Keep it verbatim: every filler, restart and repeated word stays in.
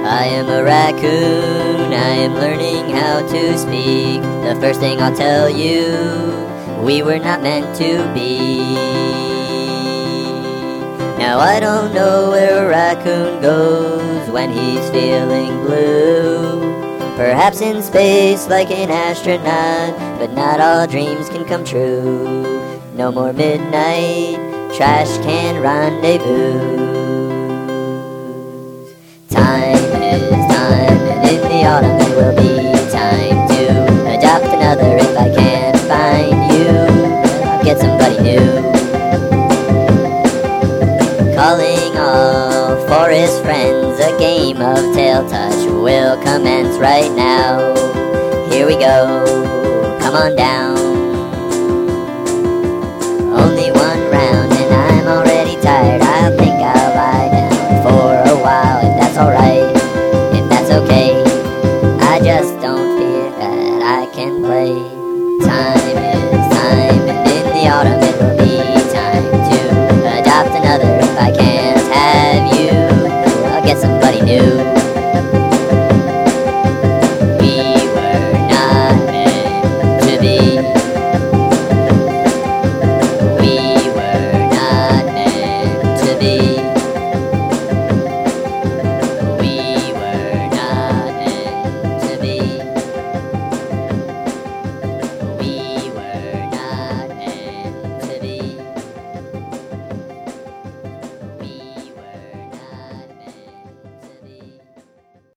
I am a raccoon, I am learning how to speak. The first thing I'll tell you, we were not meant to be. Now I don't know where a raccoon goes when he's feeling blue. Perhaps in space like an astronaut, but not all dreams can come true. No more midnight trash can rendezvous. Time is time, and in the autumn it will be time to adopt another. If I can't find you, I'll get somebody new. Calling all forest friends, a game of tail touch will commence right now. Here we go, come on down. Only one round and I'm already tired. I'll